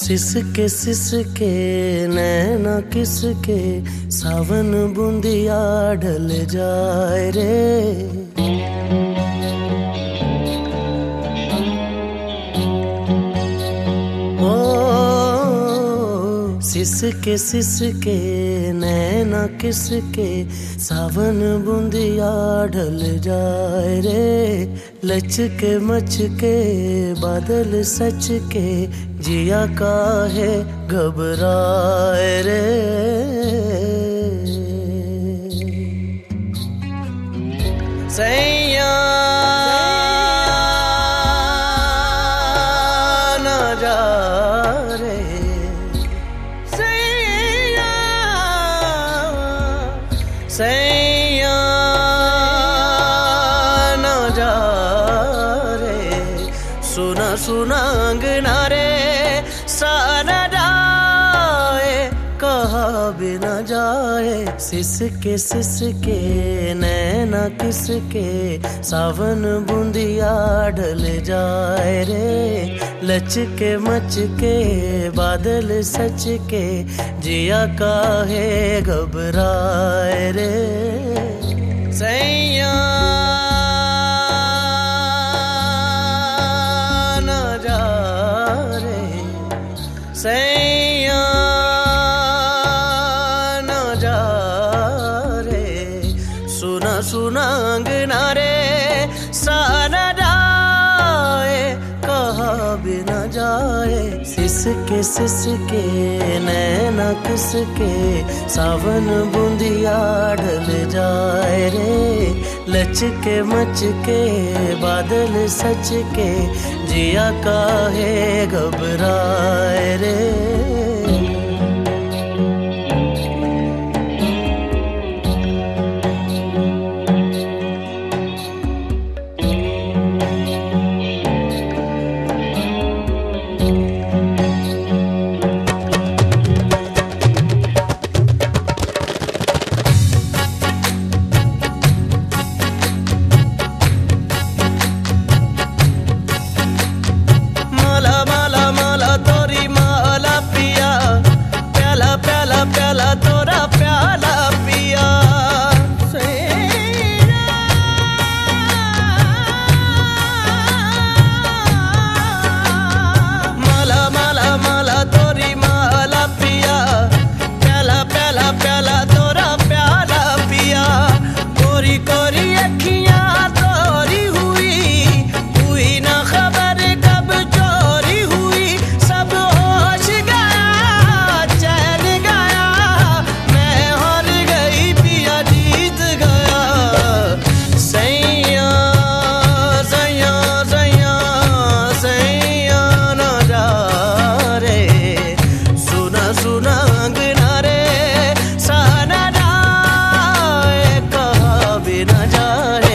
सिसके सिसके नैना किसके सावन बूंदिया ढल जाए रे। ओ सिसके सिसके नैना किसके सावन बूंदिया ढल जाए रे। लचके मचके बादल सच के जिया काहे घबराए रे। सैया ना जा रे, सैया सैया ना जा रे। सुना सुना अंगना रे सारा जाए कहा बिना जाए। सिसके सिसके नैना किसके सावन बूंदिया ढल जाए रे। लचके मचके बादल सच के जिया काहे घबराए रे। सैया ना जा रे, सैया ना जा रे। सुना सुना अंगना रे सारा जाए कहा बिना जाए। सिसके सिसके नैना किसके सावन बूंदिया ढल जाए रे। लचके मचके बादल सच के जिया काहे घबराए रे। प्याला तोरा प्याला पिया माला माला माला तोरी माला पिया। प्याला प्याला प्याला तोरा प्याला पिया। कोरी कोरी अखियां तोरी हुई ना खबर कब चोरी हुई। सब होश गया चैन गया मैं हार गई पिया जीत गया। सैया सैया सैया सैया ना जा रे। सुना सुना अंगना रे सारा जाए कहा बिना जाए।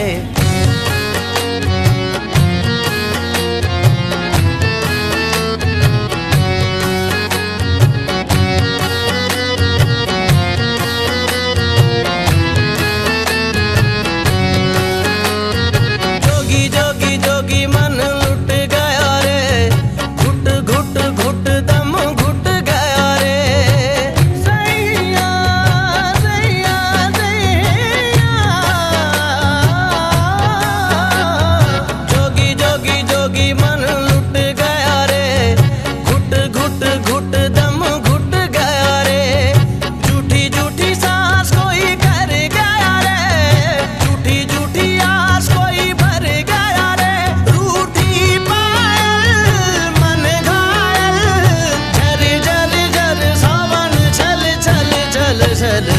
जोगी जोगी जोगी मन लुट गया रे। घुट घुट घुट दम घुट गया रे। सैया सैया सैया जोगी जोगी जोगी मन लुट गया रे। घुट घुट घुट दम घुट गया रे। झूठी झूठी सांस कोई कर गया रे। झूठी झूठी आस कोई भर गया रे। रूठी पायल मन घायल झर झर झर सावन छल छल छल छल